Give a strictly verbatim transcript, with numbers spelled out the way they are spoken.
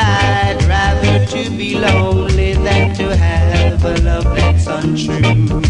I'd rather to be lonely than to have a love that's untrue.